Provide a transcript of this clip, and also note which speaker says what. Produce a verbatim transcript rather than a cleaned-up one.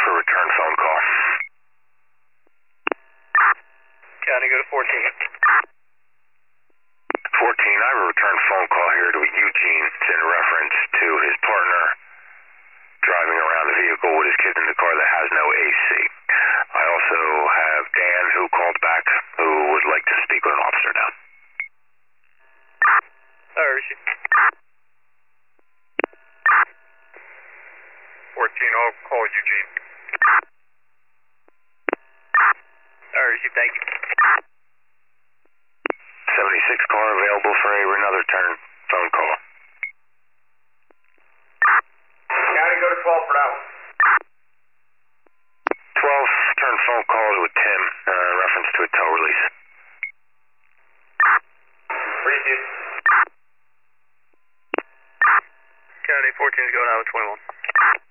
Speaker 1: for return phone call.
Speaker 2: County, go to fourteen.
Speaker 1: fourteen, I have a return phone call here to Eugene. It's in reference to his partner driving around the vehicle with his kid in the car that has no A C. I also have Dan, who called back, who would like to speak with an officer now.
Speaker 2: Where is she? fourteen, I'll call Eugene. Where is she? Thank you.
Speaker 1: seventy-six car available for a, another turn phone call.
Speaker 2: County, go to twelve for that one.
Speaker 1: twelve, turn phone calls with Tim, uh, reference to a tow release.
Speaker 2: Appreciate it. County, fourteen is going out with twenty-one.